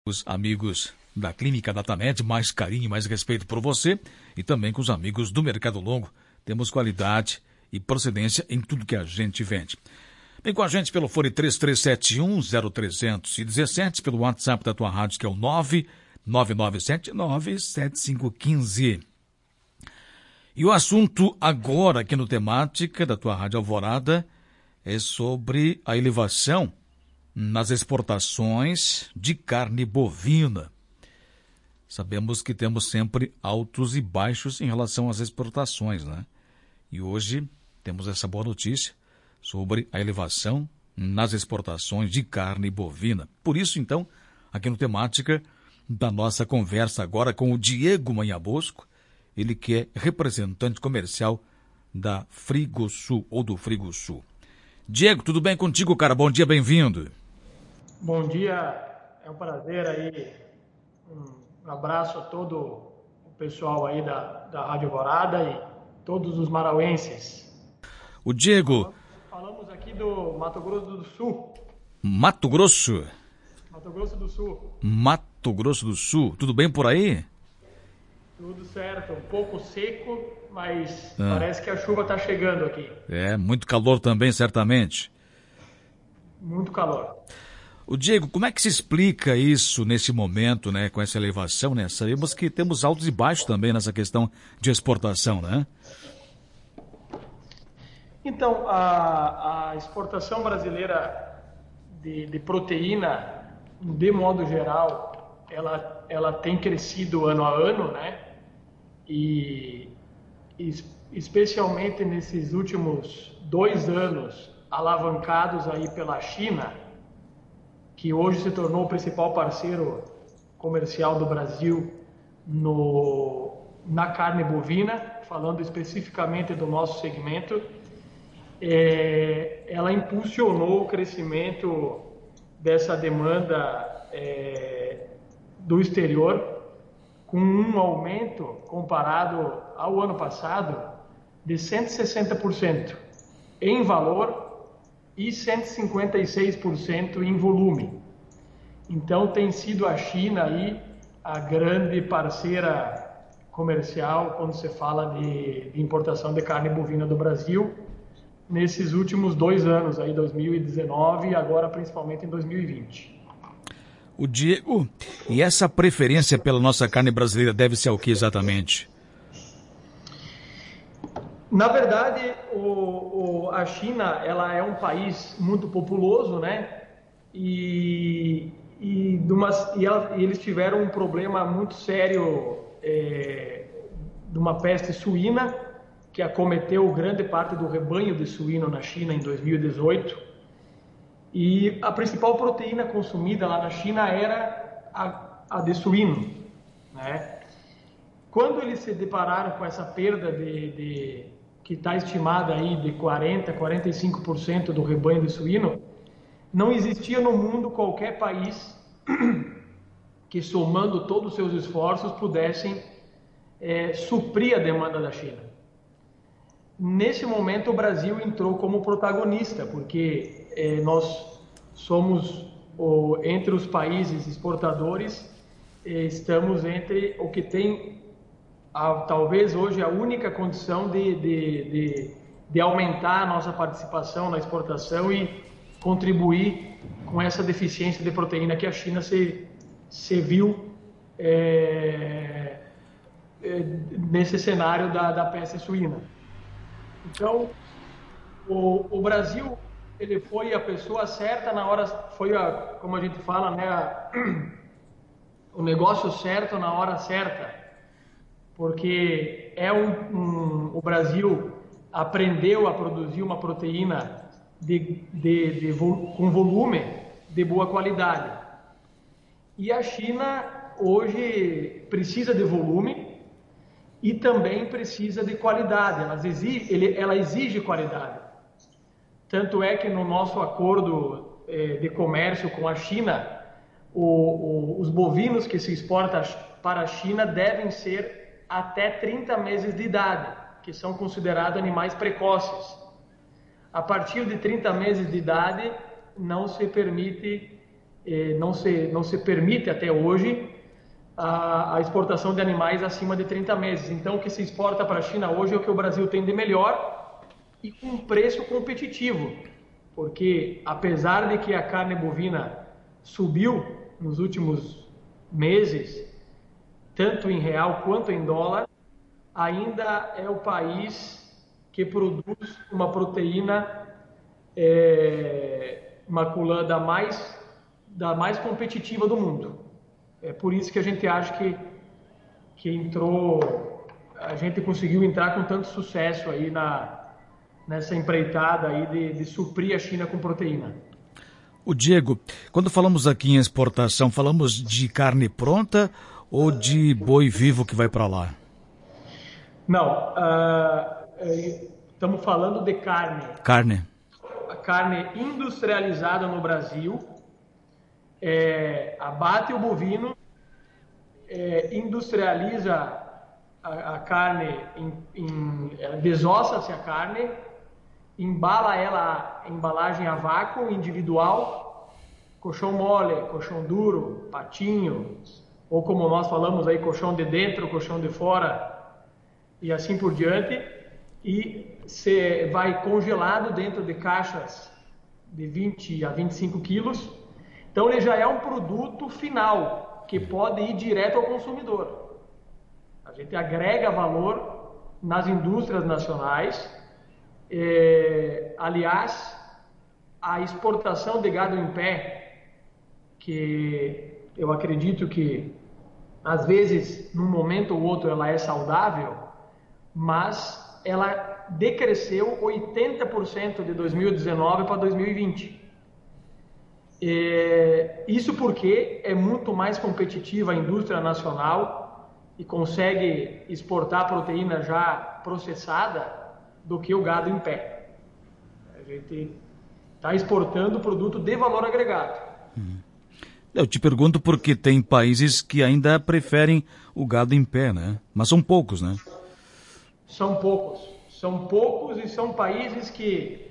Os amigos da Clínica Datamed, mais carinho e mais respeito por você, e também com os amigos do Mercado Longo. Temos qualidade e procedência em tudo que a gente vende. Vem com a gente pelo fone 3371-0317, pelo WhatsApp da tua rádio, que é o 999797515. E o assunto agora aqui no Temática da tua Rádio Alvorada é sobre a elevação nas exportações de carne bovina. Sabemos que temos sempre altos e baixos em relação às exportações, né? E hoje temos essa boa notícia sobre a elevação nas exportações de carne bovina. Por isso, então, aqui no Temática da nossa conversa agora com o Diego Manhabosco, ele que é representante comercial da Frigosul ou do Frigosul. Diego, tudo bem contigo, cara? Bom dia, bem-vindo. Bom dia, é um prazer aí, um abraço a todo o pessoal aí da Rádio Alvorada e todos os marauenses. O Diego... Falamos aqui do Mato Grosso do Sul. Mato Grosso? Mato Grosso do Sul. Mato Grosso do Sul, tudo bem por aí? Tudo certo, um pouco seco, mas parece que a chuva está chegando aqui. É, muito calor também, certamente. Muito calor. O Diego, como é que se explica isso nesse momento, né, com essa elevação, né? Sabemos que temos altos e baixos também nessa questão de exportação, né? Então, a exportação brasileira de proteína, de modo geral, ela tem crescido ano a ano, né? E especialmente nesses últimos 2 anos, alavancados aí pela China, que hoje se tornou o principal parceiro comercial do Brasil na carne bovina, falando especificamente do nosso segmento, ela impulsionou o crescimento dessa demanda do exterior, com um aumento comparado ao ano passado de 160% em valor e 156% em volume. Então tem sido a China aí a grande parceira comercial quando se fala de importação de carne bovina do Brasil nesses últimos 2 anos, aí 2019 e agora principalmente em 2020. O Diego, e essa preferência pela nossa carne brasileira deve ser o que exatamente? Na verdade, a China, ela é um país muito populoso, né? E eles tiveram um problema muito sério de uma peste suína que acometeu grande parte do rebanho de suíno na China em 2018. E a principal proteína consumida lá na China era a de suíno, né? Quando eles se depararam com essa perda que está estimada aí de 40-45% do rebanho de suíno, não existia no mundo qualquer país que, somando todos os seus esforços, pudessem suprir a demanda da China. Nesse momento, o Brasil entrou como protagonista, porque nós somos, entre os países exportadores, estamos entre o que tem talvez hoje a única condição de aumentar a nossa participação na exportação e contribuir com essa deficiência de proteína que a China se viu nesse cenário da peste suína. Então, o Brasil, ele foi a pessoa certa na hora, como a gente fala, né, o negócio certo na hora certa. Porque o Brasil aprendeu a produzir uma proteína com volume de boa qualidade. E a China hoje precisa de volume e também precisa de qualidade. Ela exige qualidade. Tanto é que no nosso acordo de comércio com a China, os bovinos que se exportam para a China devem ser até 30 meses de idade, que são considerados animais precoces. A partir de 30 meses de idade, não se permite não se permite até hoje a exportação de animais acima de 30 meses. Então, o que se exporta para a China hoje é o que o Brasil tem de melhor e com preço competitivo, porque apesar de que a carne bovina subiu nos últimos meses, tanto em real quanto em dólar, ainda é o país que produz uma proteína maculã da mais competitiva do mundo. É por isso que a gente acha que a gente conseguiu entrar com tanto sucesso aí nessa empreitada aí de suprir a China com proteína. O Diego, quando falamos aqui em exportação, falamos de carne pronta ou de boi vivo que vai para lá? Não, estamos falando de carne. Carne. A carne industrializada no Brasil, abate o bovino, industrializa a carne, desossa-se a carne, embala ela em embalagem a vácuo individual, colchão mole, colchão duro, patinho, ou como nós falamos aí, colchão de dentro, colchão de fora, e assim por diante, e vai congelado dentro de caixas de 20 a 25 quilos. Então ele já é um produto final, que pode ir direto ao consumidor. A gente agrega valor nas indústrias nacionais. Aliás, a exportação de gado em pé, que eu acredito que às vezes, num momento ou outro, ela é saudável, mas ela decresceu 80% de 2019 para 2020. Isso porque é muito mais competitiva a indústria nacional e consegue exportar proteína já processada do que o gado em pé. A gente está exportando produto de valor agregado. Eu te pergunto porque tem países que ainda preferem o gado em pé, né? Mas são poucos, né? São poucos e são países que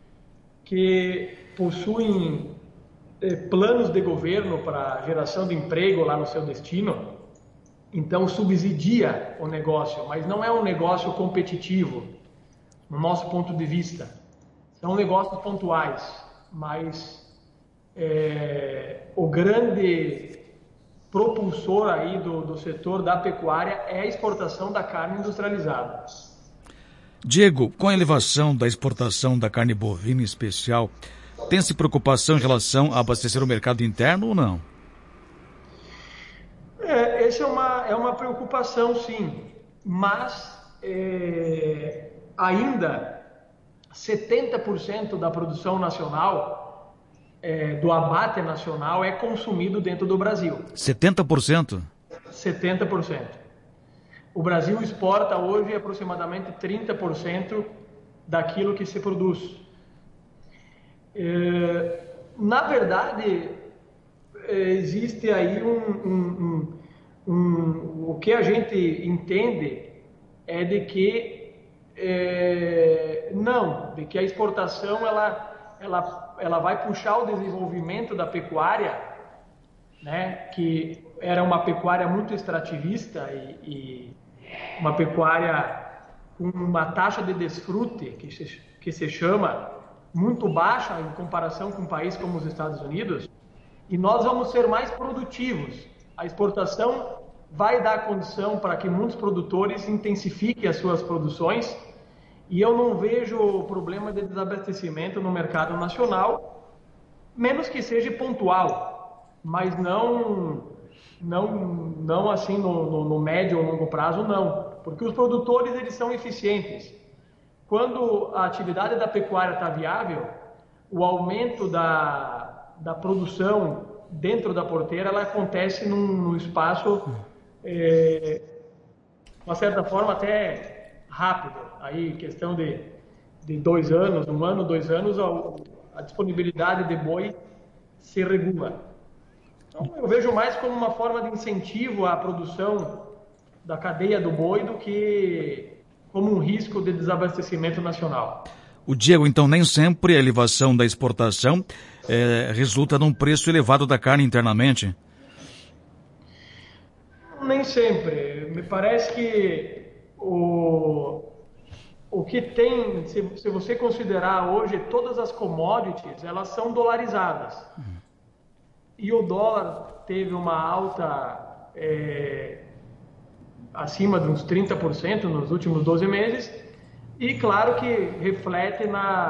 possuem planos de governo para geração de emprego lá no seu destino, então subsidia o negócio, mas não é um negócio competitivo, no nosso ponto de vista. São negócios pontuais, mas o grande propulsor aí do setor da pecuária é a exportação da carne industrializada. Diego, com a elevação da exportação da carne bovina em especial, tem-se preocupação em relação a abastecer o mercado interno ou não? Essa é uma preocupação, sim, mas ainda 70% da produção nacional, do abate nacional, é consumido dentro do Brasil. 70%? 70%. O Brasil exporta hoje aproximadamente 30% daquilo que se produz. Na verdade, existe aí o que a gente entende é de que de que a exportação ela vai puxar o desenvolvimento da pecuária, né, que era uma pecuária muito extrativista e uma pecuária com uma taxa de desfrute que se chama muito baixa em comparação com um país como os Estados Unidos, e nós vamos ser mais produtivos. A exportação vai dar condição para que muitos produtores intensifiquem as suas produções, e eu não vejo problema de desabastecimento no mercado nacional, menos que seja pontual, mas não assim no médio ou longo prazo, não, porque os produtores eles são eficientes. Quando a atividade da pecuária está viável, o aumento da produção dentro da porteira ela acontece num espaço, de uma certa forma, até rápido. Aí, questão de 2 anos, 1 ano, 2 anos, a disponibilidade de boi se regula. Então, eu vejo mais como uma forma de incentivo à produção da cadeia do boi do que como um risco de desabastecimento nacional. O Diego, então, nem sempre a elevação da exportação resulta num preço elevado da carne internamente? Nem sempre. Me parece que o que tem, se você considerar hoje, todas as commodities, elas são dolarizadas. E o dólar teve uma alta acima de uns 30% nos últimos 12 meses. E claro que reflete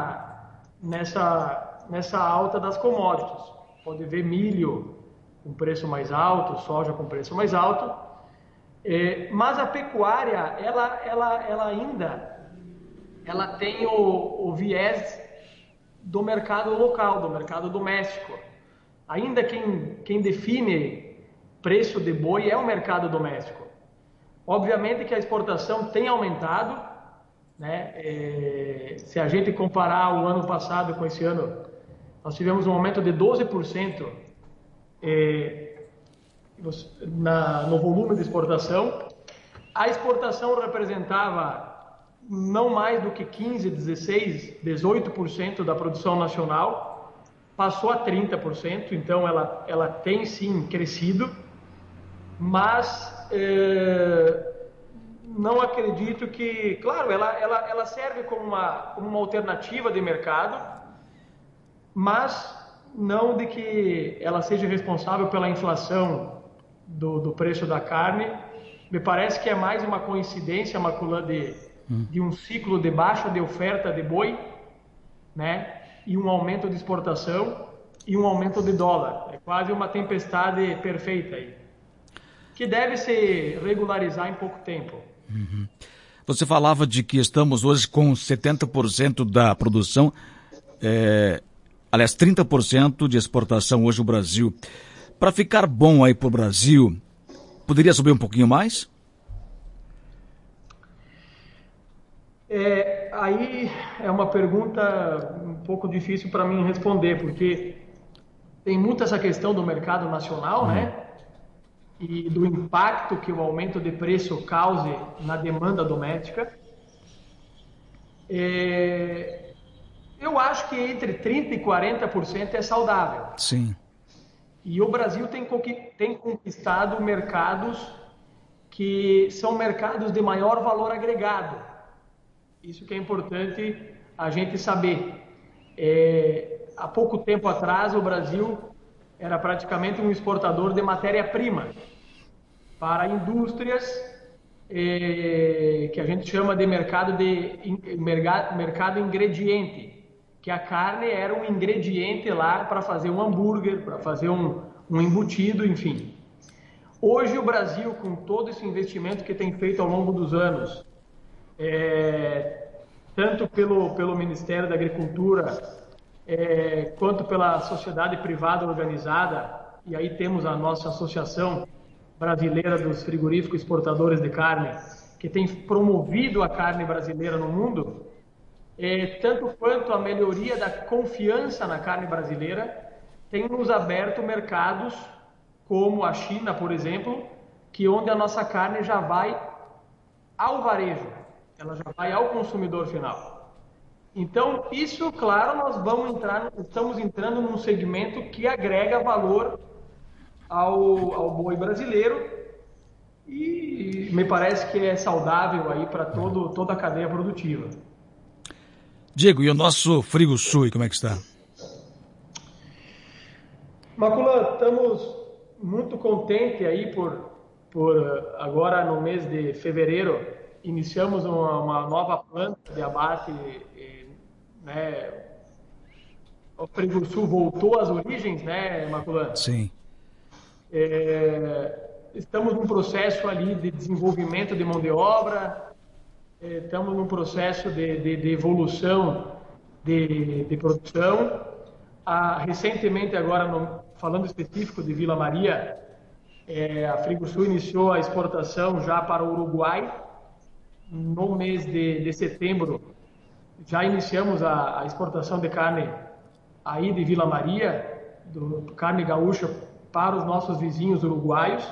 nessa alta das commodities. Pode ver milho com preço mais alto, soja com preço mais alto. Mas a pecuária, ela ainda tem o viés do mercado local, do mercado doméstico. Ainda quem define preço de boi é o mercado doméstico. Obviamente que a exportação tem aumentado, né? Se a gente comparar o ano passado com esse ano, nós tivemos um aumento de 12% no volume de exportação. A exportação representava não mais do que 15, 16, 18% da produção nacional, passou a 30%, então ela tem sim crescido, mas não acredito que, claro, ela serve como uma alternativa de mercado, mas não de que ela seja responsável pela inflação do preço da carne. Me parece que é mais uma coincidência, Maculan, de um ciclo de baixa de oferta de boi, né? E um aumento de exportação e um aumento de dólar. É quase uma tempestade perfeita aí, que deve se regularizar em pouco tempo. Uhum. Você falava de que estamos hoje com 70% da produção, aliás, 30% de exportação hoje no Brasil. Para ficar bom aí para o Brasil, poderia subir um pouquinho mais? Aí é uma pergunta um pouco difícil para mim responder, porque tem muito essa questão do mercado nacional, né? E do impacto que o aumento de preço cause na demanda doméstica. Eu acho que entre 30% e 40% é saudável. Sim. E o Brasil tem conquistado mercados que são mercados de maior valor agregado. Isso que é importante a gente saber. Há pouco tempo atrás, o Brasil era praticamente um exportador de matéria-prima para indústrias que a gente chama de mercado ingrediente, que a carne era um ingrediente lá para fazer um hambúrguer, para fazer um embutido, enfim. Hoje o Brasil, com todo esse investimento que tem feito ao longo dos anos, tanto pelo Ministério da Agricultura, quanto pela sociedade privada organizada, e aí temos a nossa Associação Brasileira dos Frigoríficos Exportadores de Carne, que tem promovido a carne brasileira no mundo, tanto quanto a melhoria da confiança na carne brasileira, tem nos aberto mercados como a China, por exemplo, que onde a nossa carne já vai ao varejo, ela já vai ao consumidor final. Então, isso, claro, estamos entrando num segmento que agrega valor ao boi brasileiro e me parece que é saudável aí para toda a cadeia produtiva. Diego, e o nosso Frigosui, como é que está? Maculan, estamos muito contentes aí por agora no mês de fevereiro iniciamos uma nova planta de abate, né? O Frigosui voltou às origens, né, Maculan? Sim. Estamos num processo ali de desenvolvimento de mão de obra, estamos num processo de evolução de produção. Recentemente, agora, falando específico de Vila Maria, a Frigosui iniciou a exportação já para o Uruguai. No mês de setembro, já iniciamos a exportação de carne aí de Vila Maria, carne gaúcha, para os nossos vizinhos uruguaios.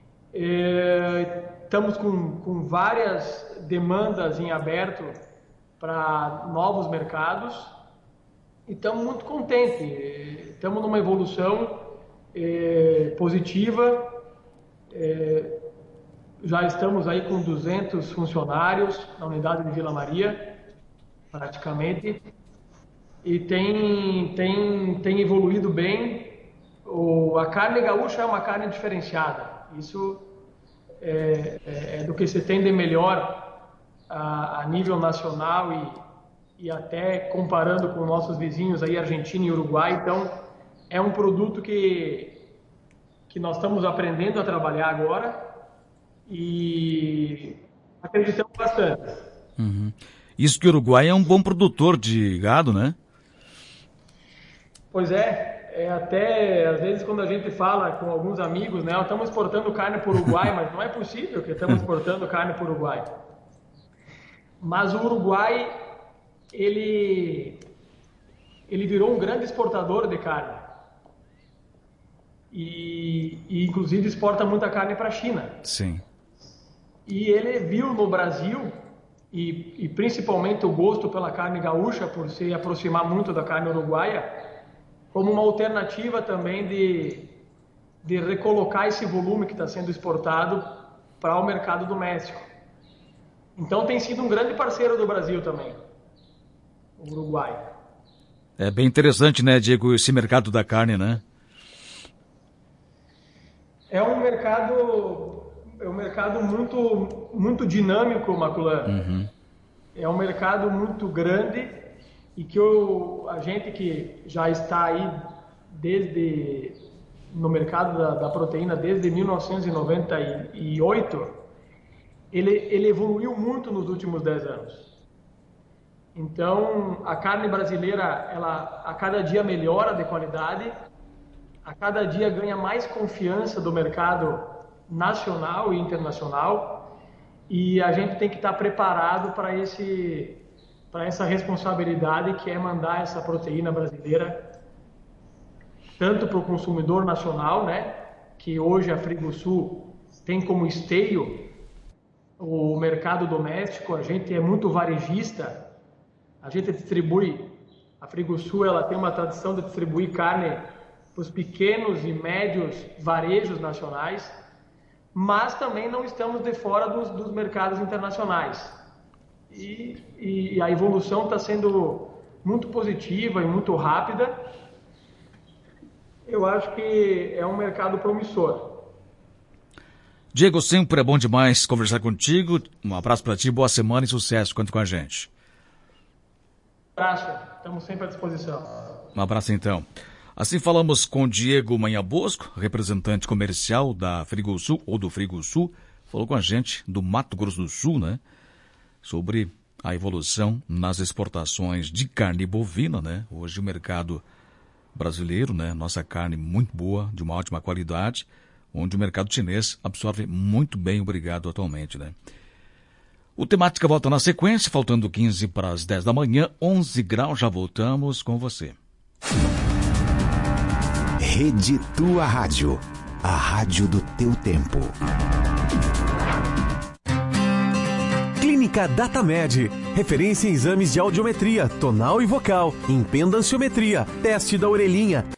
Estamos com várias demandas em aberto para novos mercados e estamos muito contentes. Estamos numa evolução positiva. Já estamos aí com 200 funcionários na unidade de Vila Maria, praticamente, e tem evoluído bem. A carne gaúcha é uma carne diferenciada. Isso é do que se tem de melhor a nível nacional e até comparando com nossos vizinhos aí, Argentina e Uruguai. Então, é um produto que nós estamos aprendendo a trabalhar agora e acreditamos bastante. Uhum. Isso que o Uruguai é um bom produtor de gado, né? Pois até às vezes quando a gente fala com alguns amigos, né, estamos exportando carne para o Uruguai, mas não é possível que estamos exportando carne para o Uruguai. Mas o Uruguai, ele virou um grande exportador de carne. E inclusive exporta muita carne para a China. Sim. E ele viu no Brasil, e principalmente o gosto pela carne gaúcha, por se aproximar muito da carne uruguaia, como uma alternativa também de recolocar esse volume que está sendo exportado para o mercado doméstico. Então tem sido um grande parceiro do Brasil também, o Uruguai. É bem interessante, né, Diego, esse mercado da carne, né? É um mercado muito, muito dinâmico, Maculan. Uhum. É um mercado muito grande e que a gente que já está aí no mercado da proteína desde 1998, ele evoluiu muito nos últimos 10 anos. Então, a carne brasileira, ela a cada dia melhora de qualidade, a cada dia ganha mais confiança do mercado nacional e internacional, e a gente tem que estar preparado para essa responsabilidade que é mandar essa proteína brasileira tanto para o consumidor nacional, né, que hoje a Frigosul tem como esteio o mercado doméstico. A gente é muito varejista, a gente distribui, a Frigosul ela tem uma tradição de distribuir carne para os pequenos e médios varejos nacionais, mas também não estamos de fora dos mercados internacionais. E a evolução está sendo muito positiva e muito rápida. Eu acho que é um mercado promissor. Diego, sempre é bom demais conversar contigo. Um abraço para ti, boa semana e sucesso. Conta com a gente. Um abraço, estamos sempre à disposição. Um abraço então. Assim falamos com Diego Manha Bosco, representante comercial da Frigosul, ou do Frigosul, falou com a gente do Mato Grosso do Sul, né? Sobre a evolução nas exportações de carne bovina, né? Hoje o mercado brasileiro, né? Nossa carne muito boa, de uma ótima qualidade, onde o mercado chinês absorve muito bem, obrigado, atualmente, né? O Temática volta na sequência, faltando 15 para as 10 da manhã, 11 graus, já voltamos com você. Rede Tua Rádio, a rádio do teu tempo. Clínica Datamed, referência em exames de audiometria, tonal e vocal, impedanciometria, teste da orelhinha,